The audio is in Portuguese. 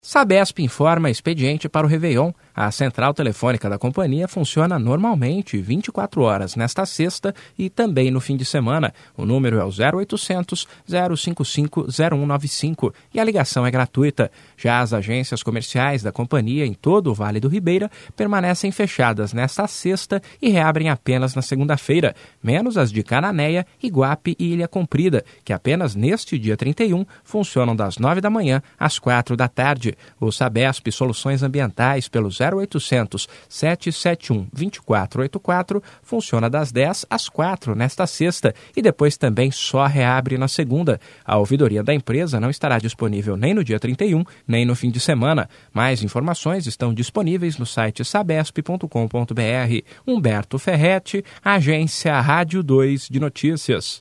Sabesp informa expediente para o Réveillon. A central telefônica da companhia funciona normalmente 24 horas nesta sexta e também no fim de semana. O número é o 0800 055 0195 e a ligação é gratuita. Já as agências comerciais da companhia em todo o Vale do Ribeira permanecem fechadas nesta sexta e reabrem apenas na segunda-feira, menos as de Cananéia, Iguape e Ilha Comprida, que apenas neste dia 31 funcionam das 9 da manhã às 4 da tarde. O Sabesp Soluções Ambientais pelo 0800 771 2484 funciona das 10 às 4 nesta sexta e depois também só reabre na segunda. A ouvidoria da empresa não estará disponível nem no dia 31, nem no fim de semana. Mais informações estão disponíveis no site sabesp.com.br. Humberto Ferretti, Agência Rádio 2 de Notícias.